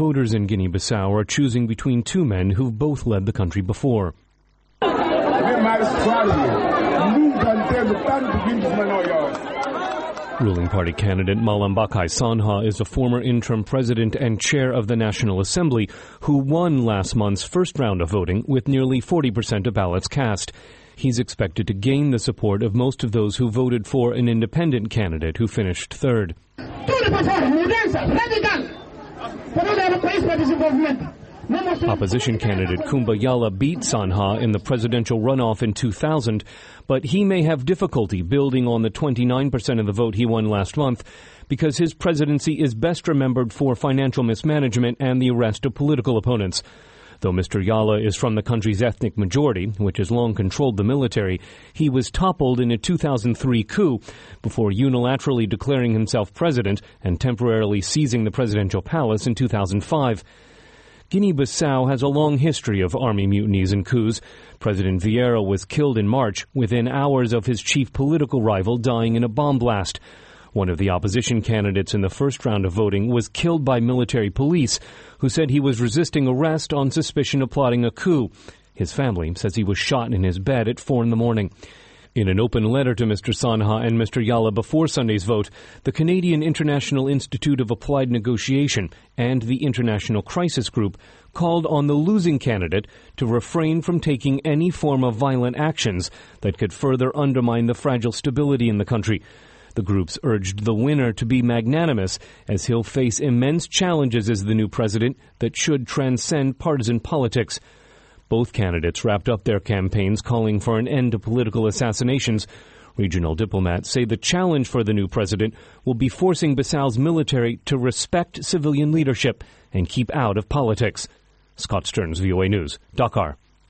Voters in Guinea-Bissau are choosing between two men who've both led the country before. Ruling party candidate Malambakay Sanha is a former interim president and chair of the National Assembly who won last month's first round of voting with nearly 40% of ballots cast. He's expected to gain the support of most of those who voted for an independent candidate who finished third. Opposition candidate Kumba Yala beat Sanha in the presidential runoff in 2000, but he may have difficulty building on the 29% of the vote he won last month because his presidency is best remembered for financial mismanagement and the arrest of political opponents. Though Mr. Yala is from the country's ethnic majority, which has long controlled the military, he was toppled in a 2003 coup before unilaterally declaring himself president and temporarily seizing the presidential palace in 2005. Guinea-Bissau has a long history of army mutinies and coups. President Vieira was killed in March within hours of his chief political rival dying in a bomb blast. One of the opposition candidates in the first round of voting was killed by military police, who said he was resisting arrest on suspicion of plotting a coup. His family says he was shot in his bed at 4 a.m. In an open letter to Mr. Sanha and Mr. Yala before Sunday's vote, the Canadian International Institute of Applied Negotiation and the International Crisis Group called on the losing candidate to refrain from taking any form of violent actions that could further undermine the fragile stability in the country. The groups urged the winner to be magnanimous, as he'll face immense challenges as the new president that should transcend partisan politics. Both candidates wrapped up their campaigns calling for an end to political assassinations. Regional diplomats say the challenge for the new president will be forcing Bissau's military to respect civilian leadership and keep out of politics. Scott Stearns, VOA News, Dakar.